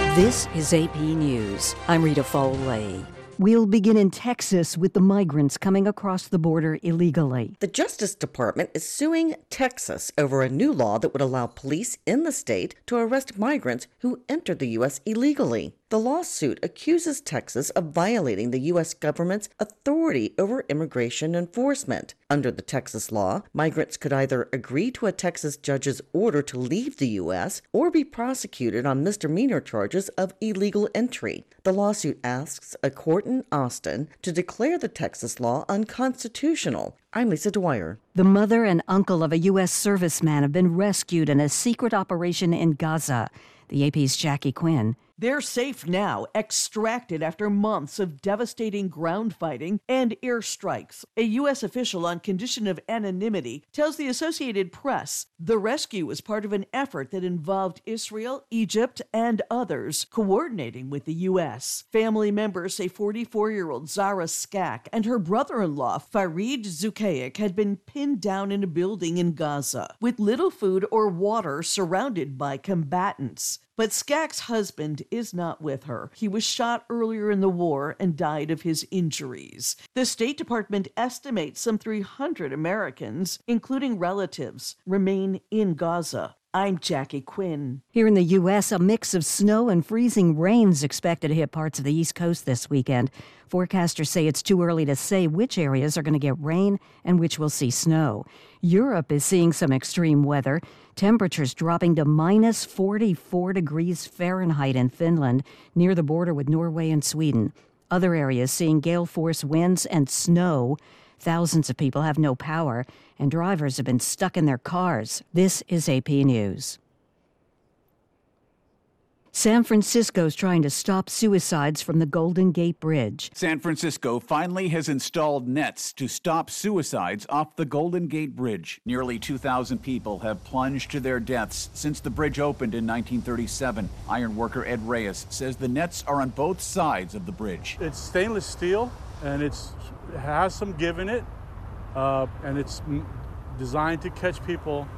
This is AP News. I'm Rita Foley. We'll begin in Texas with the migrants coming across the border illegally. The Justice Department is suing Texas over a new law that would allow police in the state to arrest migrants who entered the U.S. illegally. The lawsuit accuses Texas of violating the U.S. government's authority over immigration enforcement. Under the Texas law, migrants could either agree to a Texas judge's order to leave the U.S. or be prosecuted on misdemeanor charges of illegal entry. The lawsuit asks a court in Austin to declare the Texas law unconstitutional. I'm Lisa Dwyer. The mother and uncle of a U.S. serviceman have been rescued in a secret operation in Gaza. The AP's Jackie Quinn. They're safe now, extracted after months of devastating ground fighting and airstrikes. A U.S. official on condition of anonymity tells the Associated Press the rescue was part of an effort that involved Israel, Egypt, and others coordinating with the U.S. Family members say 44-year-old Zara Skak and her brother-in-law, Farid Zukaik, had been pinned down in a building in Gaza with little food or water, surrounded by combatants. But Skak's husband is not with her. He was shot earlier in the war and died of his injuries. The State Department estimates some 300 Americans, including relatives, remain in Gaza. I'm Jackie Quinn. Here in the U.S., a mix of snow and freezing rain is expected to hit parts of the East Coast this weekend. Forecasters say it's too early to say which areas are going to get rain and which will see snow. Europe is seeing some extreme weather. Temperatures dropping to minus 44 degrees Fahrenheit in Finland, near the border with Norway and Sweden. Other areas seeing gale force winds and snow. Thousands of people have no power, and drivers have been stuck in their cars. This is AP News. San Francisco's trying to stop suicides from the Golden Gate Bridge. San Francisco finally has installed nets to stop suicides off the Golden Gate Bridge. Nearly 2,000 people have plunged to their deaths since the bridge opened in 1937. Ironworker Ed Reyes says the nets are on both sides of the bridge. It's stainless steel, and it has some give in it, and it's designed to catch people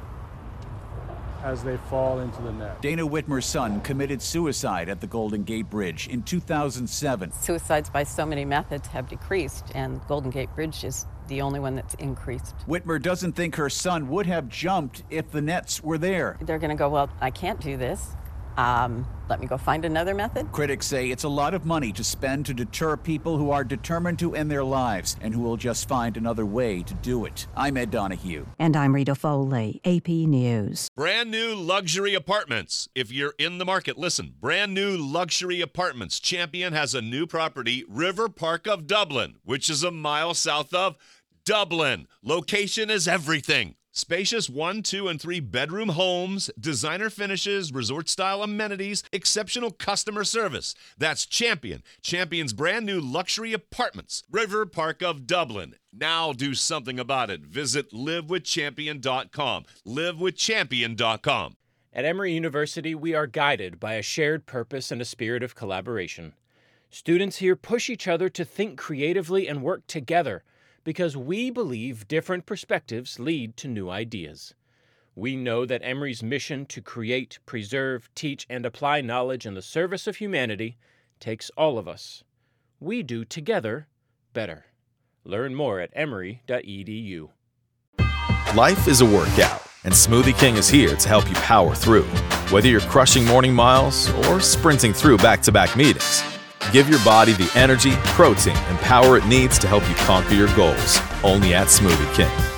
as they fall into the net. Dana Whitmer's son committed suicide at the Golden Gate Bridge in 2007. Suicides by so many methods have decreased, and Golden Gate Bridge is the only one that's increased. Whitmer doesn't think her son would have jumped if the nets were there. They're going to go, well, I can't do this. Let me go find another method. Critics say it's a lot of money to spend to deter people who are determined to end their lives and who will just find another way to do it. I'm Ed Donahue. And I'm Rita Foley, AP News. Brand new luxury apartments. If you're in the market, listen. Brand new luxury apartments. Champion has a new property, River Park of Dublin, which is a mile south of Dublin. Location is everything. Spacious 1, 2, and 3 bedroom homes, designer finishes, resort-style amenities, exceptional customer service. That's Champion. Champion's brand new luxury apartments. River Park of Dublin. Now do something about it. Visit livewithchampion.com. livewithchampion.com. At Emory University, we are guided by a shared purpose and a spirit of collaboration. Students here push each other to think creatively and work together, because we believe different perspectives lead to new ideas. We know that Emory's mission to create, preserve, teach, and apply knowledge in the service of humanity takes all of us. We do together better. Learn more at emory.edu. Life is a workout, and Smoothie King is here to help you power through. Whether you're crushing morning miles or sprinting through back-to-back meetings, give your body the energy, protein, and power it needs to help you conquer your goals. Only at Smoothie King.